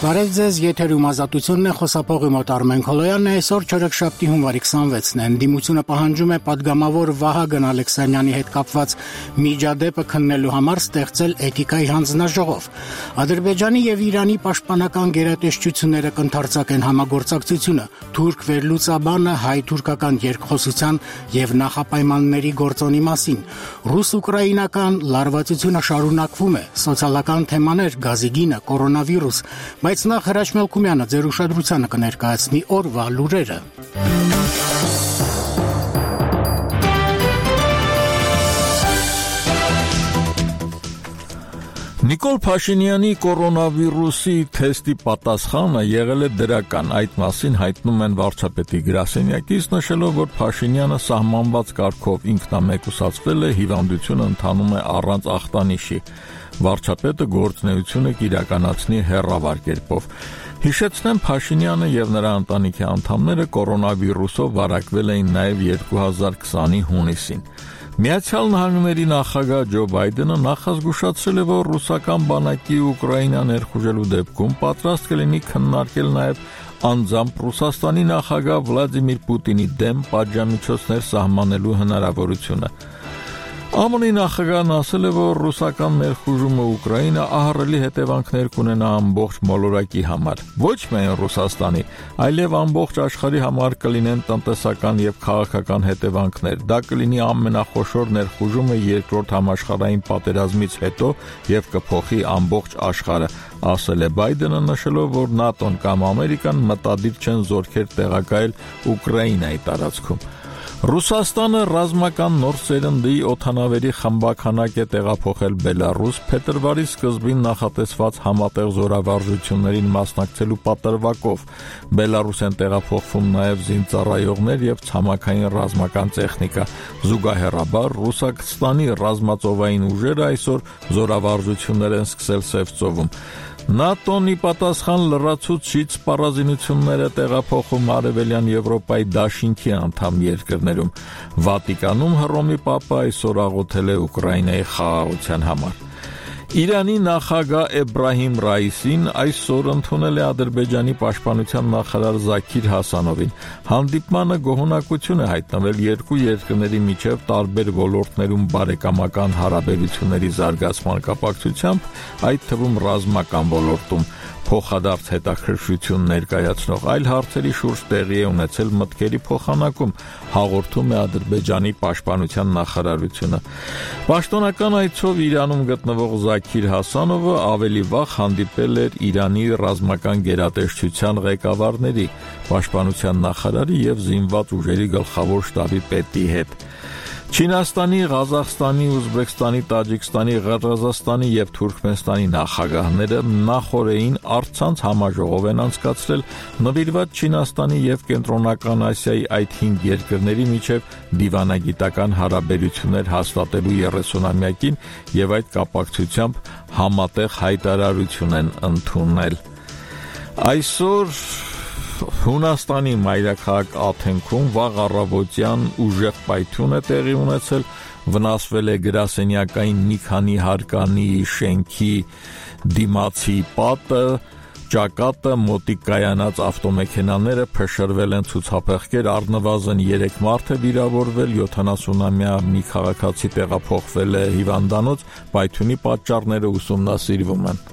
Բարև ձեզ, եթերում ազատությունն է, խոսափողի մոտ Արմեն Քոլոյանն է, այսօր չորեքշաբթի հունվարի 26-ն է, ընդդիմությունը պահանջում է պատգամավոր Վահագն Ալեքսանյանի հետ կապված միջադեպը քննելու համար ստեղծել էթիկայի հանձնաժողով։ Ադրբեջանի եւ Իրանի պաշտպանական գերատեսչությունները կընդարձակեն համագործակցությունը, թուրք վերլուծաբանը հայ-թուրքական երկխոսության եւ նախապայմանների գործոնի մասին, ռուս-ուկրաինական լարվածությունը շարունակվում է, սոցիալական թեմաներ, գազի գինը, կորոնավիրուս, Բայց նախ Հրաչ Մելքումյանը ձեր ուշադրությանը կներկայացնի օրվա լուրերը։ Նիկոլ Փաշինյանի կորոնավիրուսի թեստի պատասխանը եղել է դրական, այդ մասին հայտնում են վարչապետի գրասենյակից, նշելով, որ Փաշինյանը սահմանված կարգով ինքնամեկուսացվել է, հիվանդությունը ընթանում է առանց ախտանիշի։ Վարչապետը գործունեությունը կիրականացնի հեռավար կերպով։ Հիշեցնեմ, Փաշինյանը եւ նրա ընտանիքի անդամները կորոնավիրուսով վարակվել էին նաեւ 2020-ի հունիսին։ Միացյալ Նահանգների նախագահ Ջո Բայդենը նախազգուշացրել է, որ ռուսական բանակի Ուկրաինա ներխուժելու դեպքում պատրաստ կլինի քննարկել նաև անձամբ Ռուսաստանի նախագահ Վլադիմիր Պուտինի դեմ պատժամիջոցներ սահմանելու հնարավորությունը։ ԱՄՆ-ի նախագահն ասել է, որ ռուսական ներխուժումը Ուկրաինա ահռելի հետևանքներ կունենա ամբողջ մոլորակի համար։ Ոչ միայն Ռուսաստանի, այլև ամբողջ աշխարհի համար կլինեն տնտեսական եւ քաղաքական հետևանքներ։ Դա կլինի ամենախոշոր ներխուժումը երկրորդ համաշխարհային պատերազմից հետո եւ կփոխի ամբողջ աշխարհը, ասել է Բայդենը, նշելով, որ ՆԱՏՕ-ն կամ Ամերիկան մտադիր չեն զորքեր տեղակայել Ուկրաինայի տարածքում։ Ռուսաստանը ռազմական նոր սերնդի օդանավերի խմբաքանակ է տեղափոխել Բելարուս, փետրվարի սկզբին նախատեսված համատեղ զորավարժություններին մասնակցելու պատրվակով։ Բելարուս են տեղափոխվում նաև զինծառայողներ եւ ցամաքային ռազմական տեխնիկա։ Զուգահեռաբար Ռուսաստանի ռազմածովային ուժերը այսօր զորավարժություններ են սկսել Սևծովում։ ՆԱՏՕ-ի պատասխան լրացուցիչ սպառազինությունները տեղափոխում Արևելյան Եվրոպայի դաշինքի անդամ երկրներում։ Վատիկանում Հռոմի Պապը այսօր աղոթել է Ուկրաինայի խաղաղության համար։ Իրանի նախագահ Էբրահիմ Ռայիսին այսօր ընդունել է Ադրբեջանի պաշտպանության նախարար Զաքիր Հասանովին։ Հանդիպմանը գոհունակություն է հայտնվել երկու երկրների միջև տարբեր ոլորտներում բարեկամական հարաբերությունների զարգացման կապակցությամբ, այդ թվում ռազմական ոլորտում փոխադարձ հետաքրքրություն ներկայացնող այլ հարցերի շուրջ տեղի է ունեցել մտքերի փոխանակում, հաղորդում է Ադրբեջանի պաշտպանության նախարարությունը։ Պաշտոնական այցով Իրանում գտնվող Զաքիր Հասանովը ավելի վաղ հանդիպել էր Իրանի ռազմական գերատեսչության ղեկավարների, պաշտպանության նախարարի եւ զինված ուժերի գլխավոր շտաբի պետի հետ։ Չինաստանի, Ղազախստանի, Ուզբեկստանի, Տաջիկստանի, Ղրղզստանի եւ Թուրքմենստանի նախագահները նախորդին առցանց համաժողով են անցկացրել նվիրված Չինաստանի եւ Կենտրոնական Ասիայի այդ 5 երկրների միջև դիվանագիտական հարաբերություններ հաստատելու 30-ամյակին եւ այդ կապակցությամբ համատեղ հայտարարություն են ընդունել։ Այսօր Հունաստանի մայրաքաղաք Աթենքում վաղ առավոտյան ուժեղ պայթյուն է տեղի ունեցել, վնասվել է գրասենյակային մի քանի հարկանի շենքի դիմացի պատը, ճակատը, մոտիկ կայանած ավտոմեքենաները փշրվել են ցուցափեղկեր, առնվազն 3 մարդ է վիրավորվել, 70-ամյա մի քաղաքացի տեղափոխվել է հիվանդանոց, պայթյունի պատճառները ուսումնասիրվում են։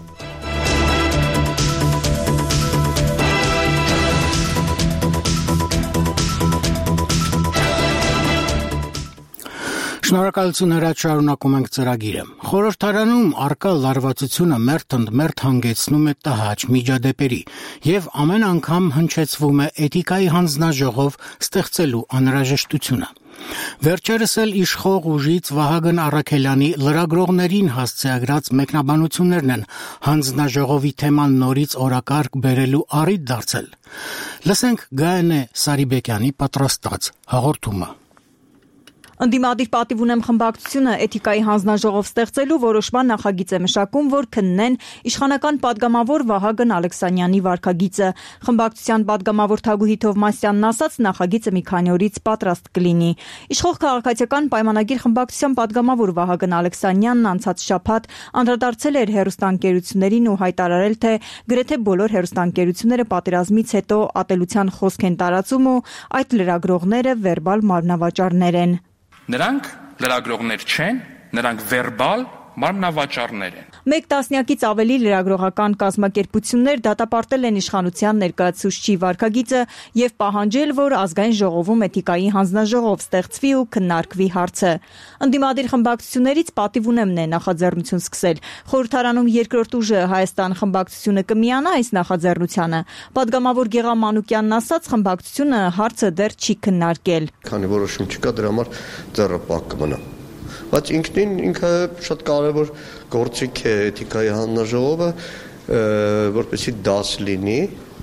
Շնորհակալություն Հրաչ, շարունակում ենք ծրագիրը։ Խորհրդարանում առկա լարվածությունը մերթ ընդ մերթ հանգեցնում է տհաճ միջադեպերի եւ ամեն անգամ հնչեցվում է էթիկայի հանձնաժողով ստեղծելու անհրաժեշտությունը։ Վերջերս էլ իշխող ուժից Վահագն Առաքելյանի լրագրողներին հասցեագրած մեկնաբանություններն են հանձնաժողովի թեման նորից օրակարգ բերելու առիթ դարձել։ Լսենք Գայանե Սարիբեկյանի պատրաստած հաղորդումը։ Ընդդիմադիր պատիվ ունեմ խմբակցությունը էթիկայի հանձնաժողով ստեղծելու որոշման նախագիծ է մշակում, որ քննեն իշխանական падգամավոր Վահագն Ալեքսանյանի վարքագիծը։ Խմբակցության падգամավոր Թագուհի Թովմասյանն ասաց, նախագիծը մի քանի օրից պատրաստ կլինի։ Իշխող քաղաքացիական պայմանագիր խմբակցության падգամավոր Վահագն Ալեքսանյանն անցած շաբաթ անդրադարձել էր հեռուստաընկերություններին ու հայտարարել, թե գրեթե բոլոր հեռուստաընկերությունները պատերազմից հետո ատելության խոսք են տարածում ու այդ լրագրողները վերբալ մարմնավաճառներ են։ Նրանք լրագրողներ չեն, նրանք վերբալ մարմնավաճառներ են։ Մեկ տասնյակից ավելի լրագրողական կազմակերպություններ դատապարտել են իշխանության ներկայացուցչի վարքագիծը եւ պահանջել, որ ազգային ժողովում էթիկայի հանձնաժողով ստեղծվի ու քննարկվի հարցը։ Ընդդիմադիր խմբակցություններից պատիվ ունեմն է նախաձեռնություն սկսել։ Խորհրդարանում երկրորդ ուժը Հայաստան խմբակցությունը կմիանա այս նախաձեռնությանը։ Պատգամավոր Գեղամ Մանուկյանն ասաց, խմբակցությունը հարցը դեռ չի քննարկել։ Քանի որոշում չկա, դրա համար ձեռը պակ կմնա։ Բայց ինքը շատ կարևոր գործիք է էթիկայի հանձնաժողովը, որպեսզի դաս լինի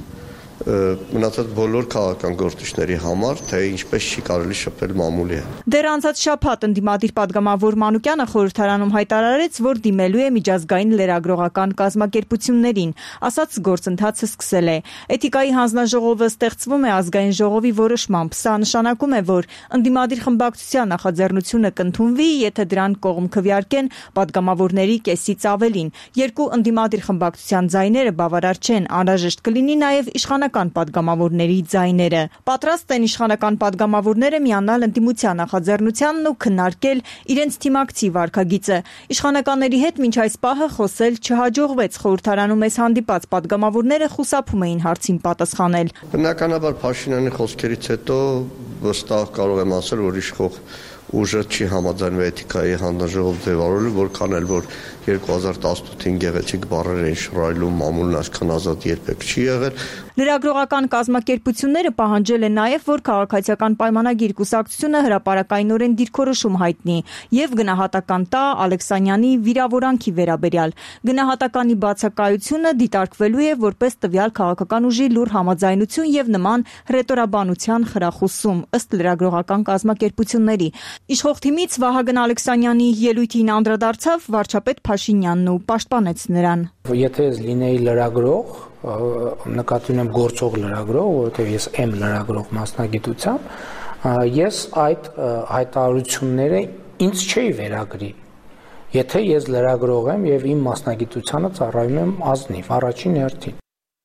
մնացած բոլոր քաղաքական գործիչների համար, թե ինչպես չի կարելի շփվել մամուլի հետ։ Դեռ անցած շաբաթ ընդդիմադիր падգամավոր Մանուկյանը խորհրդարանում հայտարարեց, որ դիմելու է միջազգային լրագրողական կազմակերպություններին, ասաց գործընթացը սկսել է։ Էթիկայի հանձնաժողովը ստեղծվում է ազգային ժողովի որոշմամբ։ Սա նշանակում է, որ ընդդիմադիր խմբակցության նախաձեռնությունը կընդունվի, եթե դրան կողմ քվեարկեն падգամավորների կեսից ավելին։ Երկու ընդդիմադիր խմբակցության ձայները բավարար չեն, անհրաժեշտ կլինի նաև իշխանական падգամավորների ձայները։ Պատրաստ են իշխանական падգամավորները միանալ ընդդիմության նախաձեռնությանն ու քննարկել իրենց թիմակցի վարքագիծը։ Իշխանականների հետ մինչ այս պահը խոսել չհաջողվեց։ Խորհրդարանում այս հանդիպած падգամավորները խուսափում էին հարցին պատասխանել։ Բնականաբար Փաշինյանի խոսքերից հետո վստահ կարող եմ ասել, որ իշխող ուժը չի համաձայնվել էթիկայի հանձնաժողով ձևավորել, որքան էլ որ 2018-ին գեղեցիկ բառեր էին շռայլում, մամուլն այսքան ազատ երբեք չի եղել։ Լրագրողական կազմակերպությունները պահանջել են նաև, որ քաղաքացիական պայմանագիր կուսակցությունը հրապարակայնորեն դիրքորոշում հայտնի եւ գնահատական տա Ալեքսանյանի վիրավորանքի վերաբերյալ։ Գնահատականի բացակայությունը դիտարկվելու է որպես տվյալ քաղաքական ուժի լուր համաձայնություն եւ նման հռետորաբանության խրախուսում, ըստ լրագրողական կազմակերպությունների։ Իշխող թիմից Վահագն Ալեքսանյանի ելույթին անդրադարձավ վարչապետ Փաշինյանն ու պաշտպանեց նրան։ Եթե ես լինեի լրագրող, նկատի ունեմ գործող լրագրող, որովհետև ես եմ լրագրող մասնագիտությամբ, ես այդ հայտարարությունները ինձ չէի վերագրի։ Եթե ես լրագրող եմ եւ իմ մասնագիտությանը ծառայում եմ ազնիվ, առաջին հերթին։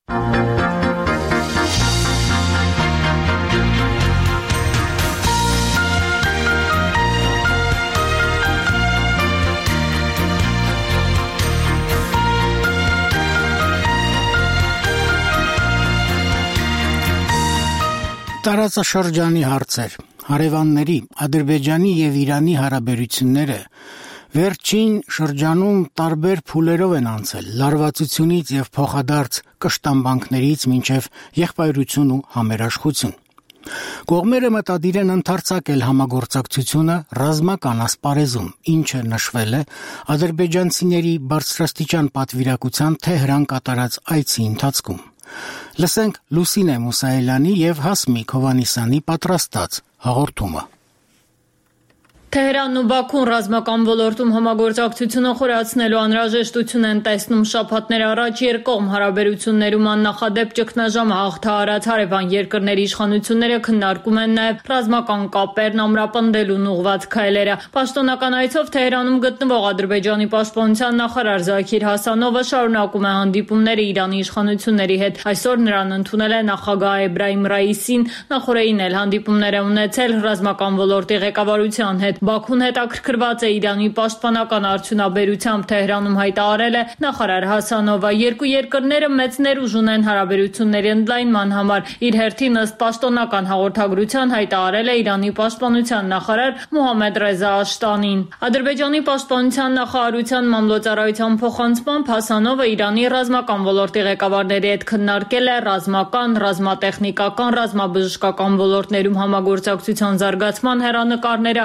Տարածաշրջանի հարցեր, հարևանների, Ադրբեջանի եւ Իրանի հարաբերությունները վերջին շրջանում տարբեր փուլերով են անցել, լարվածությունից եւ փոխադարձ կշտամբանքներից մինչեւ եղբայրություն ու համերաշխություն։ Կողմերը մտադիր են ընդարձակել համագործակցությունը ռազմական ասպարեզում, ինչը նշվել է ադրբեջանցիների բարձրաստիճան պատվիրակության Թեհրան կատարած այցի ընթացքում։ Լսենք Լուսինե Մուսայելյանի եւ Հասմիկ Հովանիսյանի պատրաստած հաղորդումը։ Թեհրանն ու Բաքուն ռազմական ոլորտում համագործակցությունը խորացնելու անհրաժեշտություն են տեսնում շաբաթներ առաջ երկկողմ հարաբերություններում աննախադեպ ճգնաժամը հաղթահարած հարևան երկրների իշխանությունները քննարկում են նաև ռազմական կապերն ամրապնդելուն ուղղված քայլերը։ Պաշտոնական այցով Թեհրանում գտնվող Ադրբեջանի պաշտպանության նախարար Զաքիր Հասանովը շարունակում է հանդիպումները Իրանի իշխանությունների հետ։ Այսօր նրան ընդունել է նախագահ Էբրահիմ Ռայիսին, նախորդին էլ հանդիպումներ է ունեցել ռազմական ոլորտի ղեկավարության հետ։ Բաքուն հետաքրքրված է Իրանի պաշտպանական արդյունաբերությամբ, Թեհրանում հայտարարել է նախարար Հասանովը։ Երկու երկրները մեծ ներուժ ունեն հարաբերությունների ընդլայնման համար։ Իր հերթին ըստ պաշտոնական հաղորդագրության հայտարարել է Իրանի պաշտպանության նախարար Մոհամմեդ Ռեզա Աշտանին։ Ադրբեջանի պաշտպանության նախարարության մամլոյցարայության փոխանցմամբ Հասանովը Իրանի ռազմական ոլորտի ղեկավարների հետ քննարկել է ռազմական, ռազմատեխնիկական, ռազմաբժշկական ոլորտներում համագործակցության զարգացման հեռանկարները, փորձ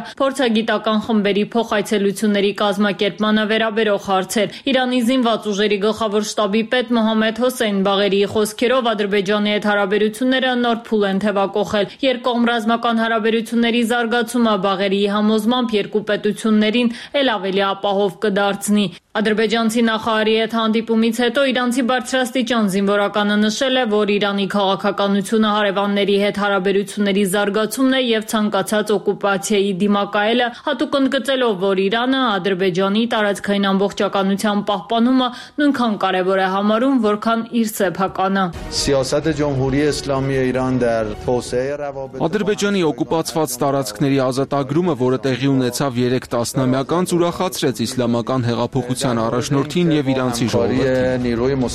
փոխգիտական խմբերի փոխայցելությունների կազմակերպմանը վերաբերող հարցեր։ Իրանի զինված ուժերի գլխավոր շտաբի պետ Մոհամմեդ Հոսեյն Բաղերիի խոսքերով Ադրբեջանի հետ հարաբերությունները նոր փուլ են թևակողել։ Երկկողմ ռազմական հարաբերությունների զարգացումը Բաղերիի համոզմամբ երկու պետություններին էլ ավելի ապահով կդարձնի։ Ադրբեջանցի նախարարի հետ հանդիպումից հետո իրանցի բարձրաստիճան զինվորականը նշել է, որ Իրանի քաղաքականությունը հարևանների հետ հարաբերությունների զարգացումն է եւ ցանկացած օկուպացիայի դիմակայելը, հատուկ ընդգծելով, որ Իրանը Ադրբեջանի տարածքային ամբողջականության պահպանումը նույնքան կարևոր է համարում, որքան իր սեփականը։ Ադրբեջանի օկուպացված տարածքների ազատագրումը, որը տեղի ունեցավ 3 տասնամյակ, ուրախացրեց իսլամական հեղափոխության առաջնորդին եւ իրանցի ժողովրդին։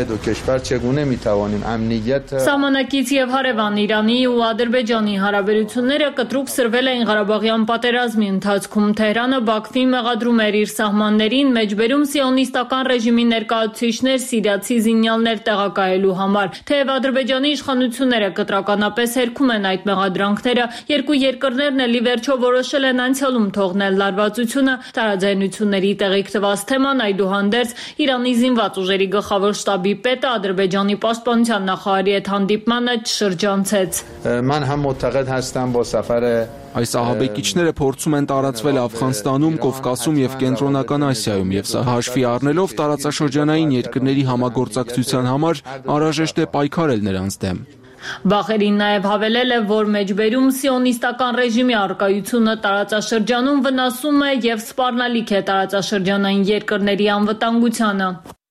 Սահմանակից եւ հարևան Իրանի ու Ադրբեջանի հարաբերությունները կտրուկ սրվել էին Ղարաբաղյան պատերազմի ընթացքում։ Թեհրանը Բաքվի մեղադրում էր իր սահմաններին մեջբերում սիոնիստական ռեժիմի ներկայացուցիչներ սիրիացի զինյալներ տեղակայելու համար։ Թեև Ադրբեջանի իշխանությունները կտրականապես հերքում են այդ մեղադրանքները, երկու երկրներն էլ ի վերջո որոշել են անցյալում թողնել լարվածությունը, տարաձայնությունների տեղիք տված թեման այդուհանդերձ Իրանի զինված ուժերի գլխավոր շտաբի պետը Ադրբեջանի պաշտպանության նախարարի հետ հանդիպմանը չշրջանցեց։ Այս ահաբեկիչները փորձում են տարածվել Աֆղանստանում, Կովկասում եւ Կենտրոնական Ասիայում եւ սա հաշվի առնելով տարածաշրջանային երկրների համագործակցության համար անհրաժեշտ է պայքարել նրանց դեմ։ Բաղերին նաև հավելել է, որ մեջբերում սիոնիստական ռեժիմի առկայությունը տարածաշրջանում վնասում է եւ սպառնալիք է տարածաշրջանային երկրների անվտանգությանը։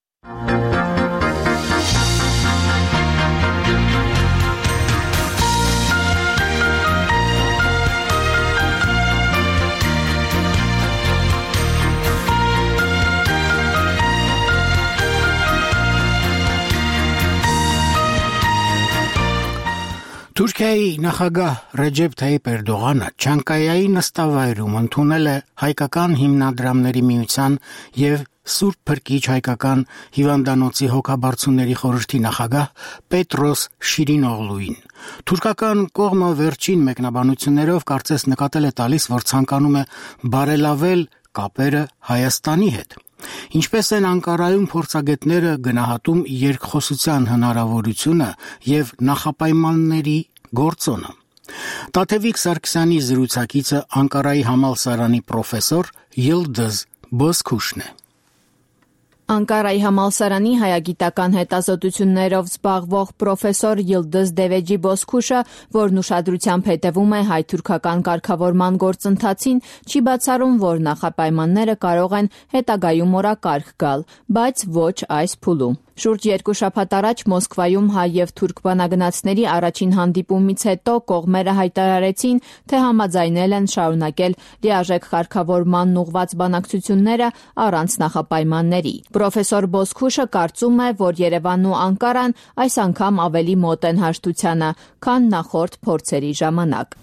Թուրքիայի նախագահ Ռեջեփ Թայիփ Էրդողանը Չանկայայի նստավայրում ընդունել է հայկական հիմնադրամների միության եւ Սուրբ Փրկիչ հայկական հիվանդանոցի հոգաբարձուների խորհրդի նախագահ Պետրոս Շիրինօղլուին։ Թուրքական կողմը վերջին մեկնաբանություններով կարծես նկատել է տալիս, որ ցանկանում է բարելավել կապերը Հայաստանի հետ։ Ինչպես են Անկարայում փորձագետները գնահատում երկխոսության հնարավորությունը եւ նախապայմանների գործոնը։ Տաթևիկ Սարգսյանի զրուցակիցը Անկարայի համալսարանի պրոֆեսոր Յիլդիզ Բոսքուշն է։ Անկարայի համալսարանի հայագիտական հետազոտություններով զբաղվող պրոֆեսոր Յիլդիզ Դևեջի Բոսքուշը, որն ուշադրությամբ հետևում է հայ-թուրքական կարգավորման գործընթացին, չի բացառում, որ նախապայմանները կարող են հետագայում օրակարգ գալ, բայց ոչ այս փուլում։ Շուրջ 2 շաբաթ առաջ Մոսկվայում հայ եւ թուրք բանագնացների առաջին հանդիպումից հետո կողմերը հայտարարեցին, թե համաձայնել են շարունակել լիարժեք կարգավորմանն ուղղված բանակցությունները առանց նախապայմանների։ Պրոֆեսոր Բոսքուշը կարծում է, որ Երևանն ու Անկարան այս անգամ ավելի մոտ են հաշտությանը, քան նախորդ փորձերի ժամանակ։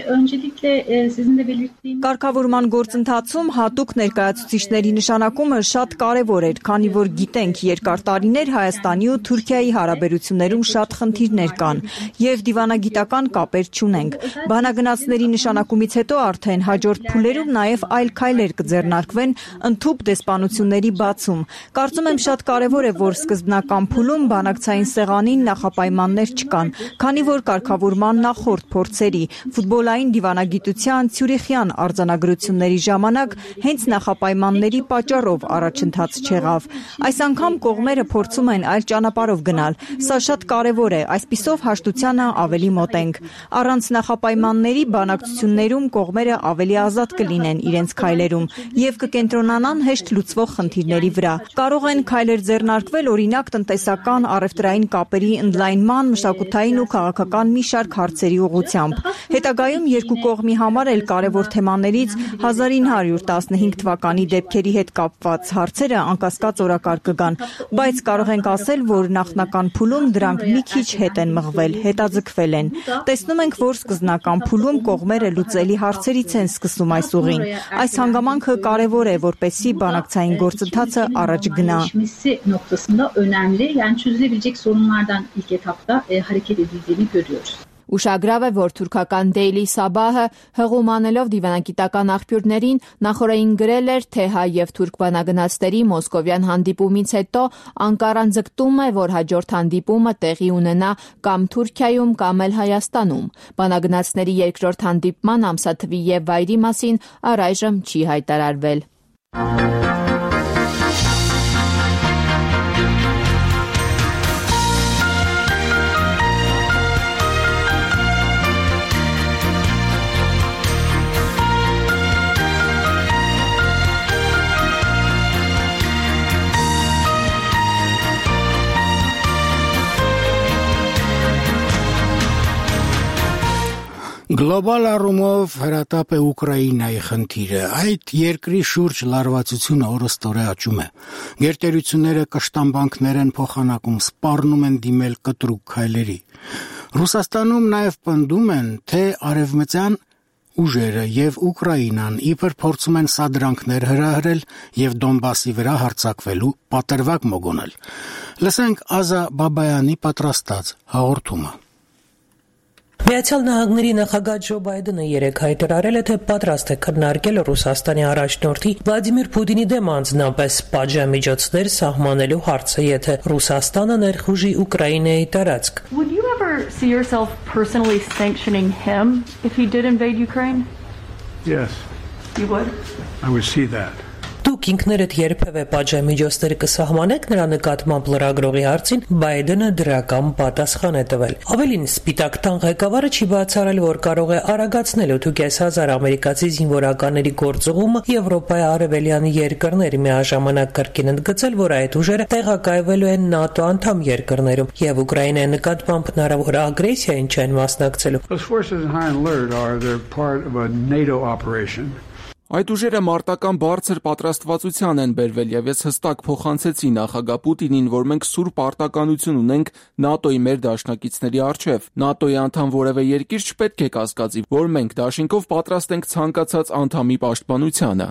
Կարգավորման գործընթացում հատուկ ներկայացուցիչների նշանակումը շատ կարևոր էր, քանի որ գիտենք երկար տարիներ Հայաստանի ու Թուրքիայի հարաբերություններում շատ խնդիրներ կան եւ դիվանագիտական կապեր չունենք։ Բանագնացների նշանակումից հետո արդեն հաջորդ փուլերում նաեւ այլ քայլեր կձեռնարկվեն ընդհուպ դեսպանությունների բացում։ Կարծում եմ շատ կարևոր է, որ սկզբնական փուլում բանակցային սեղանին նախապայմաններ չկան, քանի որ կարգավորման նախորդ փորձերի ֆուտբոլային դիվանագիտության Ցյուրիխյան արձանագրությունների ժամանակ հենց նախապայմանների պատճառով առաջընթաց չեղավ։ Այս անգամ կողմերը փորձում են այլ ճանապարհով գնալ։ Սա շատ կարևոր է, այսպիսով հաշտությանը ավելի մոտ ենք։ Առանց նախապայմանների բանակցություններում կողմերը ավելի ազատ կլինեն իրենց քայլերում եւ կկենտրոնանան հեշտ լուծվող խնդիրների վրա։ Կարող են քայլեր ձեռնարկվել օրինակ տնտեսական, առևտրային կապերի ընդլայնման, մշակութային ու քաղաքական մի շարք հարցերի ուղղությամբ։ Հետագայում երկու կողմի համար էլ կարևոր թեմաներից 1915 թվականի դեպքերի հետ կապված հարցերը անկասկած օրակարգ կգան, բայց կարող ենք ասել, որ նախնական փուլում դրանք մի քիչ հետ են մղվել, հետաձգվել են։ Տեսնում ենք, որ սկզբնական փուլում կողմերը լուծելի հարցերից են սկսում այս ուղին։ Այս հանգամանքը կարևոր է, որպեսզի բանակցային գործընթացը առաջ գնա։ Ուշագրավ է, որ թուրքական Daily Sabah-ը հղում անելով դիվանագիտական աղբյուրներին նախորդին գրել էր, թե հայ եւ թուրք բանագնացների մոսկովյան հանդիպումից հետո Անկարան ձգտում է, որ հաջորդ հանդիպումը տեղի ունենա կամ Թուրքիայում, կամ էլ Հայաստանում։ Բանագնացների երկրորդ հանդիպման ամսաթվի եւ վայրի մասին առայժմ չի հայտարարվել։ Գլոբալ առումով հրատապ է Ուկրաինայի խնդիրը։ Այդ երկրի շուրջ լարվածությունը օրստորե աճում է։ Գերտերությունները կշտամբանքներ են փոխանակում, սպառնում են դիմել կտրուկ քայլերի։ Ռուսաստանում նաև պնդում են, թե արևմտյան ուժերը եւ Ուկրաինան իբր փորձում են սադրանքներ հրահրել եւ Դոնբասի վրա հարձակվելու պատրվակ մոգոնել։ Լսենք Ազա Բաբայանի պատրաստած հաղորդումը։ Միացյալ Նահանգների նախագահ Ջո Բայդենը երեկ հայտարարել է, թե պատրաստ է քննարկել Ռուսաստանի առաջնորդի Վլադիմիր Պուտինի դեմ անձնապես պատժամիջոցներ սահմանելու հարցը, եթե Ռուսաստանը ներխուժի Ուկրաինայի տարածք։ Would you ever see yourself personally sanctioning him if he did invade Ukraine? Yes. You would? I would see that. Դուք ինքներդ երբևէ պատժամիջոցներ կսահմանեք նրա նկատմամբ լրագրողի հարցին, Բայդենը դրական պատասխան է տվել։ Ավելին, Սպիտակ տան ղեկավարը չի բացառել, որ կարող է արագացնել 8,500 ամերիկացի զինվորականների գործուղումը Եվրոպայի արևելյան երկրներ, միաժամանակ կրկին ընդգծել, որ այդ ուժերը տեղակայվելու են ՆԱՏՕ անդամ երկրներում եւ Ուկրաինայի նկատմամբ հնարավոր ագրեսիային չեն մասնակցելու։ Those forces in high alert are they're part of a NATO operation. Այդ ուժերը մարտական բարձր պատրաստվածության են բերվել եւ ես հստակ փոխանցեցի նախագահ Պուտինին, որ մենք սուրբ պարտականություն ունենք ՆԱՏՕ-ի մեր դաշնակիցների առջև։ ՆԱՏՕ-ի անդամ որևէ երկիր չպետք է կասկածի, որ մենք դաշինքով պատրաստ ենք ցանկացած անդամի պաշտպանությանը։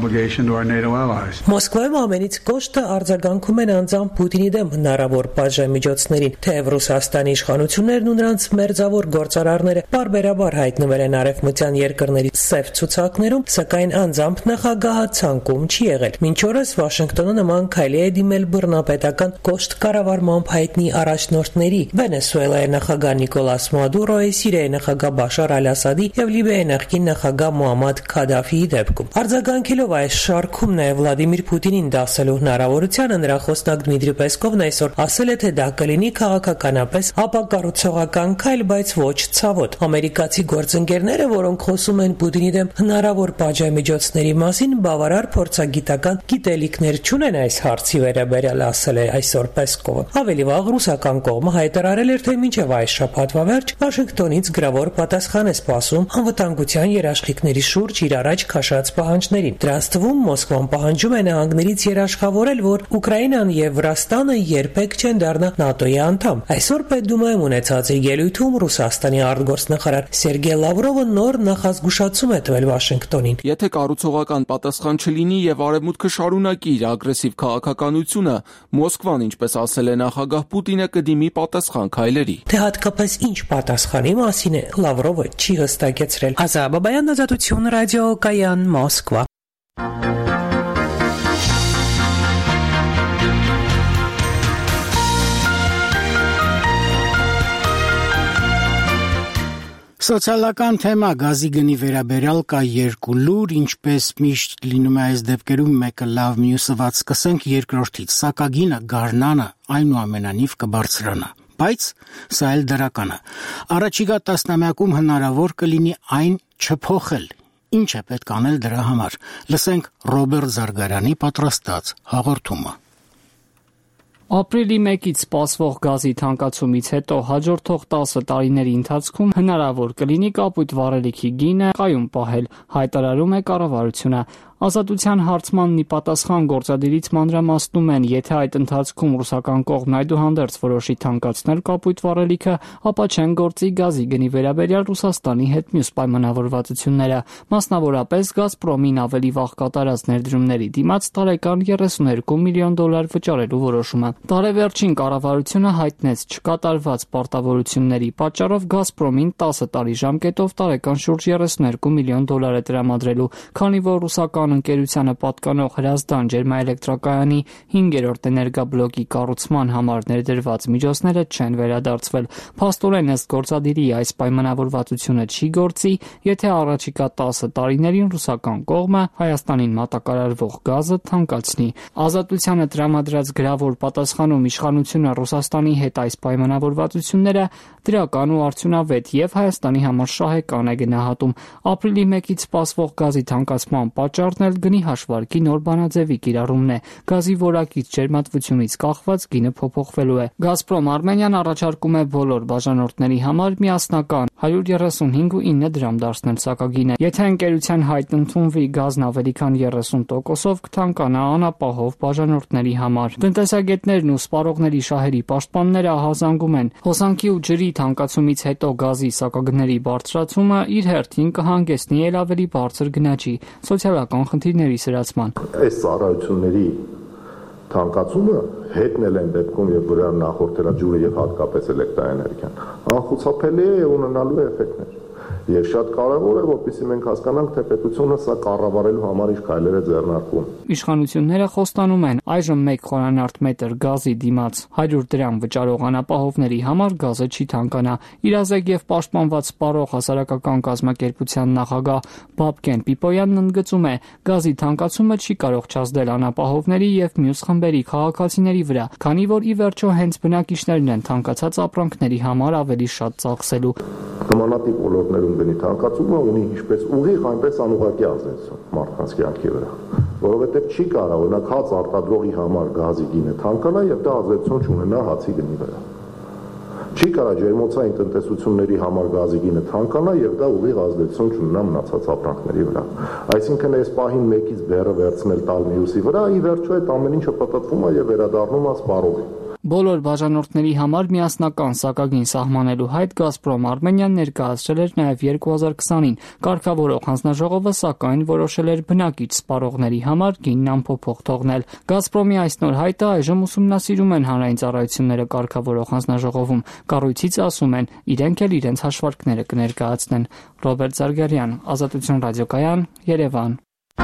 Մոսկվայում ամենից կոշտը արձագանքում են անձամբ Պուտինի դեմ հնարավոր պատժամիջոցներին, թեև Ռուսաստանի իշխանություններն ու նրանց մերձավոր գործարարները պարբերաբար հայտնվել են արևմտյան երկրների սև ցուցակներում, սակայն անձամբ նախագահը ցանկում չի եղել։ Մինչ օրս Վաշինգտոնը նման քայլի է դիմել բռնապետական կոշտ կառավարմամբ հայտնի առաջնորդների՝ Վենեսուելայի նախագահ Նիկոլաս Մադուրոյի, Սիրիայի նախագահ Բաշար Ալ-Ասադի եւ Լիբիայի նախկին նախագահ Մուամմադ Քադաֆիի դեպքում։ Արձագանքելով այս շարքում նաև Վլադիմիր Պուտինին դասելու հնարավորությանը, նրա խոսնակ Դմիտրի Պեսկովն այսօր ասել է, թե դա կլինի քաղաքականապես ապակառուցողական քայլ, բայց ոչ ցավոտ։ Ամերիկացի գործընկերները, որոնք խոսում են Պուտինի դեմ հնարավոր պատժամիջոցների մասին, բավարար փորձագիտական գիտելիքներ չունեն այս հարցի վերաբերյալ, ասել է այսօր Պեսկովը։ Ավելի վաղ ռուսական կողմը հայտարարել էր, թե մինչև այս շաբաթվա վերջ Վաշինգտոնից գրավոր պատասխան է սպասում անվտանգության երաշխիքների շուրջ իր առաջ քաշած պահանջներին։ Դրանց թվում Մոսկվան պահանջում է նահանգներից երաշխավորել, որ Ուկրաինան եւ Վրաստանը երբեք չեն դառնա ՆԱՏՕ-ի անդամ։ Այսօր Պետդումայում ունեցած իր ելույթում Ռուսաստանի արտգործնախարար Սերգեյ Լավրովը նոր նախազգուշացում է տվել Վաշինգտոնին։ Եթե կառուցողական պատասխան չլինի եւ Արևմուտքը շարունակի իր ագրեսիվ քաղաքականությունը, Մոսկվան, ինչպես ասել է նախագահ Պուտինը, կդիմի պատասխան քայլերի։ Թե հատկապես ինչ պատասխանի մասին է, Լավրովը չի հստակեցրել։ Ազա Բաբայան, Ազատություն ռադիո, Կայան, Մոսկվա։ Սոցիալական թեմա գազի գնի վերաբերյալ կա երկու լուր, ինչպես միշտ լինում է այս դեպքերում մեկը լավ մյուսը վատ, սկսենք երկրորդից, սակագինը, գարնանը այնուամենայնիվ կբարձրանա, բայց սա էլ դրական է։ Առաջիկա տասնամյակում հնարավոր կլինի այն չփոխել, ինչ է պետք անել դրա համար։ Լսենք Ռոբերտ Զարգարյանի պատրաստած հաղորդումը։ Ապրիլի 1-ից սպասվող գազի թանկացումից հետո հաջորդող 10 տարիների ընթացքում հնարավոր կլինի կապույտ վառելիքի գինը կայուն պահել, հայտարարում է կառավարությունը։ Ազատության հարցմանն ի պատասխան գործադիրից մանրամասնում են, եթե այդ ընթացքում ռուսական կողմն այդուհանդերձ որոշի թանկացնել կապույտ վառելիքը, ապա չեն գործի գազի գնի վերաբերյալ Ռուսաստանի հետ մյուս պայմանավորվածությունները, մասնավորապես Գազպրոմին ավելի վաղ կատարած ներդրումների դիմաց տարեկան $32 միլիոն վճարելու որոշումը։ Տարեվերջին կառավարությունը հայտնեց չկատարված պարտավորությունների պատճառով Գազպրոմին 10 տարի ժամկետով տարեկան շուրջ $32 միլիոն է տրամադրելու, քանի որ ռուսական ընկերությանը պատկանող Հրազդան ջերմաէլեկտրակայանի 5-րդ էներգաբլոկի կառուցման համար ներդրված միջոցները չեն վերադարձվել։ Փաստորեն ըստ գործադիրի այս պայմանավորվածությունը չի գործի, եթե առաջիկա 10 տարիներին ռուսական կողմը Հայաստանին մատակարարվող գազը թանկացնի։ Ազատությանը տրամադրած գրավոր պատասխանում իշխանությունը Ռուսաստանի հետ այս պայմանավորվածությունները դրական ու արդյունավետ եւ Հայաստանի համար շահեկան է գնահատում։ Ապրիլի 1-ից սպասվող գազի թանկացման պատճառն էլ գնի հաշվարկի նոր բանաձևի կիրառումն է։ Գազի որակից ջերմատվությունից կախված գինը փոփոխվելու է։ Գազպրոմ Արմենիան առաջարկում է բոլոր բաժանորդների համար միասնական 135.9 դրամ դարձնել սակագինը։ Եթե ընկերության հայտ ընդունվի, գազն ավելի քան 30%-ով կթանկանա անապահով բաժանորդների համար։ Տնտեսագետներն ու սպառողների շահերի պաշտպանները ահազանգում են, հոսանքի ու ջրի թանկացումից հետո գազի սակագների բարձրացումը իր հերթին կհանգեցնի էլ ավելի բարձր գնաճի, սոցիալական խնդիրների սրացման։ Այս ծառայությունների թանկացումը հետնել են դեպքում եւ վրան նախորդելա ջուրը եւ հատկապես էլեկտրաէներգիան անխուսափելի է եւ ունենալու է էֆեկտներ։ Եվ շատ կարևոր է, որպեսզի մենք հասկանանք, թե պետությունը սա կառավարելու համար իր քայլեր է ձեռնարկում։ Իշխանությունները խոստանում են այժմ 1 խորանարդ մետր գազի դիմաց 100 դրամ վճարող անապահովների համար գազը չի թանկանա։ Իրազեկ եւ պաշտպանված սպառող հասարակական կազմակերպության նախագահ Բաբկեն Պիպոյանն ընդգծում է, գազի թանկացումը չի կարող չազդել անապահովների եւ մյուս խմբերի քաղաքացիների վրա, քանի որ ի վերջո հենց բնակիչներն են թանկացած ապրանքների համար ավելի շատ ծախսելու։ Նմանատիպ ոլորտներում գնի թանկացումը ունի ինչպես ուղիղ, այնպես անուղղակի ազդեցություն մարդկանց կյանքի վրա, որովհետև չի կարող օրինակ հաց արտադրողի համար գազի գինը թանկանա եւ դա ազդեցություն չունենա հացի գնի վրա։ Չի կարող ջերմոցային տնտեսությունների համար գազի գինը թանկանա եւ դա ուղիղ ազդեցություն չունենա մնացած ապրանքների վրա։ Այսինքն այս պահին մեկից բեռը վերցնել տալ մյուսի վրա, ի վերջո այդ ամեն ինչը պատտվում է եւ վերադառնում է սպառողին։ Բոլոր բաժանորդների համար միասնական սակագին սահմանելու հայտ Գազպրոմ Արմենիան ներկայացրել էր նաև 2020-ին։ Կարգավորող հանձնաժողովը սակայն որոշել էր բնակիչ սպառողների համար գինն անփոփոխ թողնել։ Գազպրոմի այս նոր հայտը այժմ ուսումնասիրում են հանրային ծառայությունները կարգավորող հանձնաժողովում։ Կառույցից ասում են, իրենք էլ իրենց հաշվարկները կներկայացնեն։ Ռոբերտ Զարգարյան, Ազատություն ռադիոկայան, Երևան։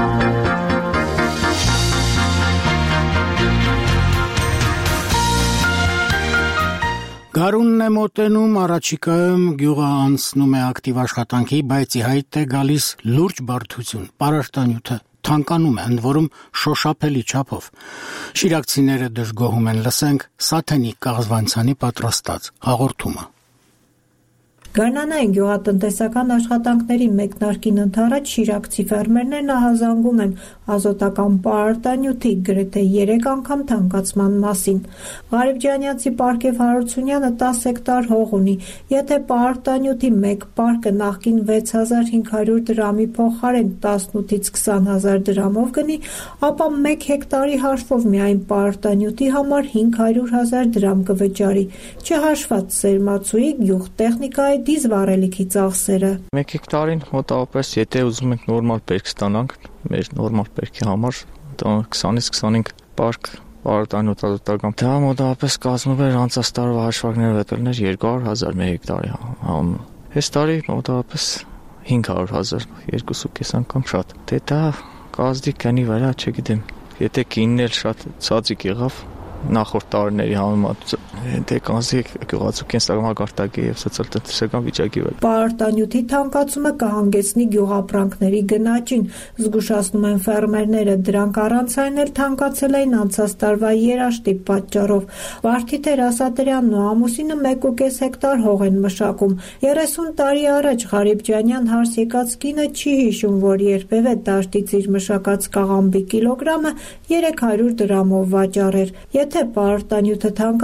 Գարունն է մոտենում, առաջիկայում գյուղը անցնում է ակտիվ աշխատանքի, բայց ի հայտ է գալիս լուրջ բարդություն, պարարտանյութը թանկանում է, ընդ որում շոշափելի չափով։ Շիրակցիները դժգոհում են, լսենք Սաթենիկ կաղզվանցանի պատրաստած հաղորդումը։ Գարնանային գյուղատնտեսական աշխատանքների մեկնարկին ընդառաջ շիրակցի ֆերմերներն ահազանգում են ազոտական պարարտանյութի գրեթե 3 անգամ թանկացման մասին։ Ղարիբջանյանցի Պարքև Հարությունյանը 10 հեկտար հող ունի։ Եթե պարարտանյութի մեկ պարկը նախկին 6500 դրամի փոխարեն 18-ից 20000 դրամով գնի, ապա 1 հեկտարի հաշվով միայն պարարտանյութի համար 500,000 դրամ կվճարի, չհաշված սերմացուի, գյուղտեխնիկայի, դիզ վառելիքի ծախսերը։ 1 հեկտարին մոտավորապես, եթե ուզում ենք նորմալ բերք ստանանք, մեր նորմալ բերքի համար 20-ից 25 պարկ պարարտանյութ ազոտական, դա մոտավորապես կազմում էր անցած տարվա հաշվարկները վետելներ 200,000 1 հեկտարի համարում։ Այս տարի մոտավորապես 500,000, 2.5 անգամ շատ։ Դե դա կազդի կնի վրա, չգիտեմ։ Եթե կինն էլ շատ ցածիկ եղավ նախորդ տարիների համեմատ, դե կազդի գյուղացու կենսամակարդակի եւ սոցիալ-տնտեսական վիճակի վրա։ Պարարտանյութի թանկացումը կհանգեցնի գյուղապրանքների գնաճին, զգուշացնում են ֆերմերները, դրանք առանց այն էլ թանկացել էին անցած տարվա երաշտի պատճառով։ Վարդիթեր Ասատրյանն ու ամուսինը 1.5 հեկտար հող են մշակում։ 30 տարի առաջ Ղարիբջանյան հարս եկած կինը չի հիշում, որ երբևէ դաշտից իր մշակած կաղամբի կիլոգրամը 300 դրամով վաճառեր։ Եթե պարարտանյութը թանկանա, դա չի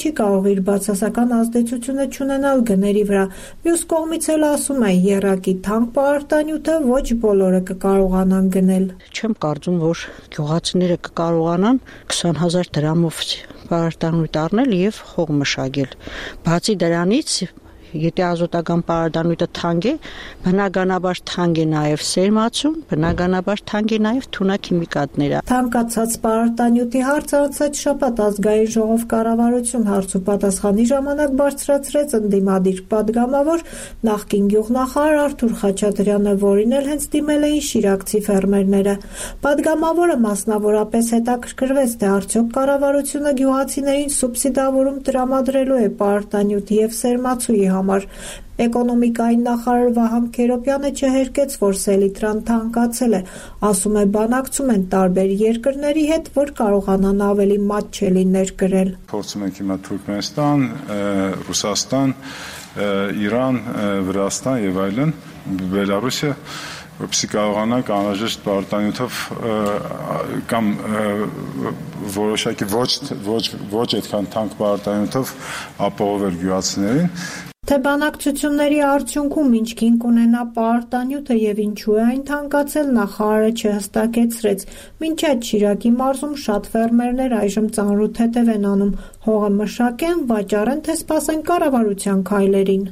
չի կարող իր բացասական ազդեցությունը չունենալ գների վրա։ Մյուս կողմից էլ ասում է, եռակի թանկ պարարտանյութը ոչ բոլորը կկարողանան գնել։ Չեմ կարծում, որ գյուղացիները կկարողանան 20,000 դրամով պարարտանյութ առնել եւ հող մշակել։ Բացի դրանից, եթե ազոտական պարարտանյութը թանկ է, բնականաբար թանկ է նաև սերմացում, բնականաբար թանկ է նաև թունաքիմիկատները։ Թանկացած պարարտանյութի հարցը անցած շաբաթ ազգային ժողով կառավարություն հարց ու պատասխանի ժամանակ բարձրացրեց ընդդիմադիր պատգամավոր նախկին գյուղնախարար Արթուր Խաչատրյանը, որին էլ հենց դիմել էին շիրակցի ֆերմերները։ Պատգամավորը մասնավորապես հետաքրքրվեց, թե արդյոք կառավարությունը գյուղացիներին սուբսիդավորում տրամադրելու է պարարտանյութի եւ սերմացուի համար։ Էկոնոմիկայի նախարար Վահան Քերոբյանը չհերկեց, որ սելիտրան թանկացել է, ասում է բանակցում են տարբեր երկրների հետ, որ կարողանան ավելի մատչելի ներկրել։ Փորձում ենք հիմա Թուրքմենստան, Ռուսաստան, Իրան, Վրաստան եւ այլն, Բելարուսիա, որպեսզի կարողանանք անհրաժեշտ պարարտանյութով կամ որոշակի ոչ այդքան թանկ պարարտանյութով ապահովել գյուղացիներին։ Թե բանակցությունների արդյունքում ինչ քինք ունենա պարարտանյութը եւ ինչու է այն թանկացել, նախարարը չհստակեցրեց։ Մինչ այդ Շիրակի մարզում շատ ֆերմերներ այժմ ծանրութ հետև են անում, հողը մշակեն, վաճառեն, թե սպասեն կառավարության քայլերին։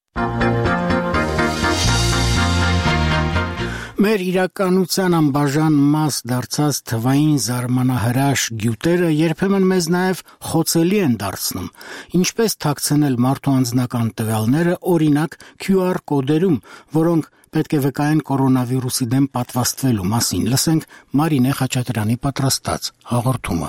Մեր իրականության անբաժան մաս դարձած թվային զարմանահրաշ գյուտերը երբեմն մեզ նաև խոցելի են դարձնում, ինչպես թաքցնել մարդու անձնական տվյալները, օրինակ QR կոդերում, որոնք պետք է վկայեն կորոնավիրուսի դեմ պատվաստվելու մասին։ Լսենք Մարինե Խաչատրյանի պատրաստած հաղորդումը։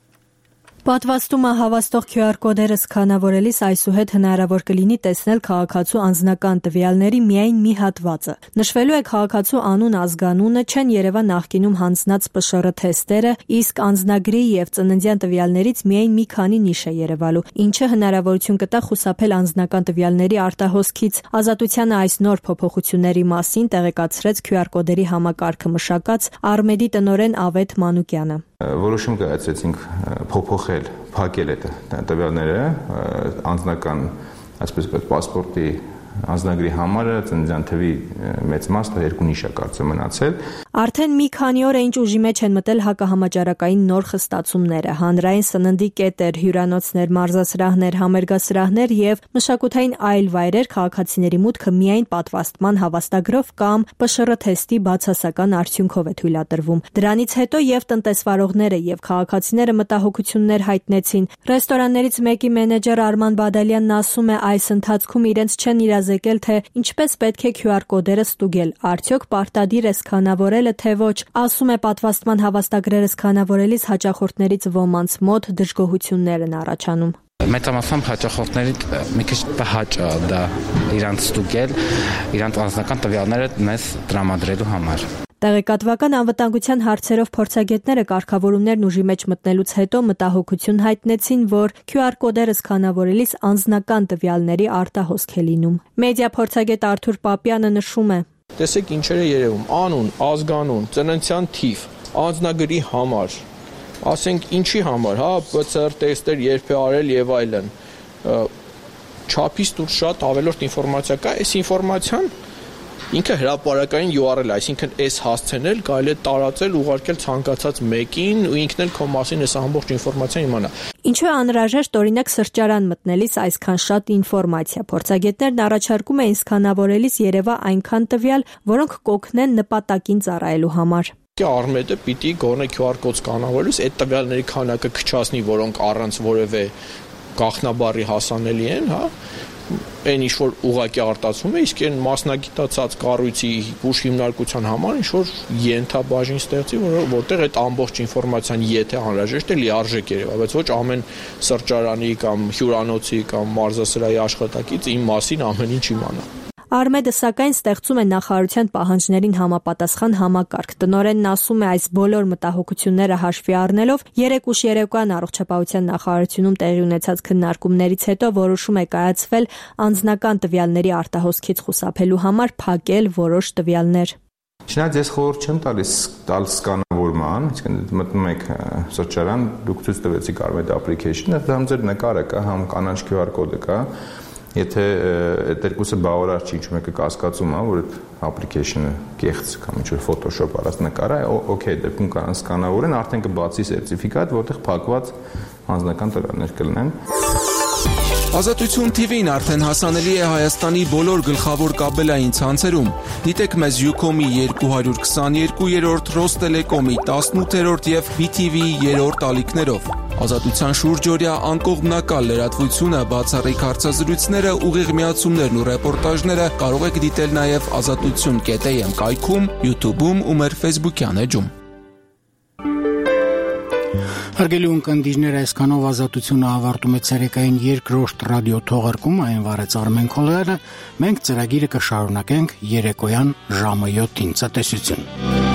Պատվաստումը հավաստող QR կոդերը սկանավորելիս այսուհետ հնարավոր կլինի տեսնել քաղաքացու անձնական տվյալների միայն մի հատվածը։ Նշվելու է քաղաքացու անուն, ազգանունը, չեն երևա նախկինում հանձնած ՊՇՌ թեստերը, իսկ անձնագրի եւ ծննդյան տվյալներից միայն մի քանի նիշ է երևալու, ինչը հնարավորություն կտա խուսափել անձնական տվյալների արտահոսքից։ Ազատությանը այս նոր փոփոխությունների մասին տեղեկացրեց QR կոդերի համակարգը մշակած Արմեդի տնօրեն Ավետ Մանուկյանը։ Որոշում կայացրեցինք փոփոխել, փակել այդ տվյալները անձնական, այսպես ասած, պասպորտի անձնագրի համարը, ծննդյան թվի մեծ մասը 2 նիշ է կարծեմ մնացել։ Արդեն մի քանի օր է ինչ ուժի մեջ են մտել հակահամաճարակային նոր խստացումները, հանրային սննդի կետեր, հյուրանոցներ, մարզասրահներ, համերգասրահներ եւ մշակութային այլ վայրեր քաղաքացիների մուտքը միայն պատվաստման հավաստագրով կամ ՊՇՌ թեստի բացասական արդյունքով է թույլատրվում։ Դրանից հետո եւ տնտեսվարողները եւ քաղաքացիները մտահոգություններ հայտնեցին։ Ռեստորաններից մեկի մենեջեր Արման Բադալյանն ասում է, այս ընթացքում իրենց չեն իրազեկել, թե ինչպես պետք է QR կոդերը ստուգել, արդյոք պարտադիր է սկանավորելը, թե ոչ։ Ասում է, պատվաստման հավաստագրերը սկանավորելիս հաճախորդներից ոմանց մոտ դժգոհություններ են առաջանում։ Մեծամասամբ հաճախորդների մի քիչ տհաճ է դա իրանց ստուգել, իրանց անձնական տվյալները մեզ տրամադրելու համար։ Տեղեկատվական անվտանգության հարցերով փորձագետները կարգավորումներն ուժի մեջ մտնելուց հետո մտահոգություն հայտնեցին, որ QR կոդերը սկանավորելիս անձնական տվյալների արտահոսք է լինում։ Մեդիա փորձագետ Արթուր Պապյանը նշում է. Տեսեք ինչեր է երևում. անուն, ազգանուն, ծննդյան թիվ, անձնագրի համար, ասենք ինչի համար, հա, PCR տեստեր երբ է արել եւ այլն։ Չափից դուրս շատ ավելորդ ինֆորմացիա կա, այս ինֆորմացիան ինքը հրապարակային URL, այսինքն այս հասցենել, կարելի է տարածել, ուղարկել ցանկացած մեկին ու ինքն էլ քո մասին այս ամբողջ ինֆորմացիան իմանա։ Ինչու է անհրաժեշտ օրինակ սրճարան մտնելիս այսքան շատ ինֆորմացիա։ Փորձագետներն առաջարկում էին սկանավորելիս երևա այնքան տվյալ, որոնք կօգնեն նպատակին ծառայելու համար։ Արմեդը պիտի գոնե QR կոդ սկանավորելիս այդ տվյալների քանակը քչացնի, որոնք առանց որևէ գաղտնաբառի հասանելի են, հա։ Այն ինչ որ ուղղակի արտացվում է, իսկ այն մասնագիտացած կառույցի ուժ հիմնարկության համար ինչ որ ենթաբաժին ստեղծի, որտեղ այդ ամբողջ ինֆորմացիան եթե անհրաժեշտ է լիարժեք երևա, բայց ոչ ամեն սրճարանի կամ հյուրանոցի կամ մարզասրահի աշխատակից իմ մասին ամեն ինչ իմանա։ Արմեդը սակայն ստեղծում է նախարարության պահանջներին համապատասխան համակարգ։ Տնօրենն ասում է, այս բոլոր մտահոգությունները հաշվի առնելով 3 ուշ երեկոյան առողջապահության նախարարությունում տեղի ունեցած քննարկումներից հետո որոշում է կայացվել անձնական տվյալների արտահոսքից խուսափելու համար փակել որոշ տվյալներ։ Չնայած ես խորհուրդ չեմ տալիս տալ սկանավորումը նման, իսկ մտնում եք սրճարան, դուք ցույց տվեցիք Armed application-ը, համ ձեր նկարը կա, համ կանաչ QR կոդը կա։ Եթե այդ երկուսը բավարար չի, ինչ մեկը կասկածում է, որ այդ application-ը կեղծ կամ ինչ-որ Photoshop արած նկար է, օքեյ, դեպքում կանան սկանավորեն, արդեն կբացի սերտիֆիկատ, որտեղ փակված անձնական տվյալներ կլինեն։ Ազատություն TV-ն արդեն հասանելի է Հայաստանի բոլոր գլխավոր կաբելային ցանցերում։ Դիտեք մեզ Ucom-ի 222-րդ, Ռոստելեկոմի 18-րդ եւ BTV-ի 3-րդ ալիքներով։ Ազատության շուրջօրյա անկողմնակալ լրատվությունը, բացառիկ հարցազրույցները, ուղիղ միացումներն ու ռեպորտաժները կարող եք դիտել նաև azatutsun.am կայքում, YouTube-ում ու մեր Facebook-յան էջում։ Հարգելի ունկնդիրներ, այսքանով Ազատությունը ավարտում է ցերեկային երկրորդ ռադիո թողարկումը, այն վարեց Արմեն Քոլոյանը, մենք ծրագիրը կշարունակենք երեկոյան ժամը 7-ին։ Ցտեսություն։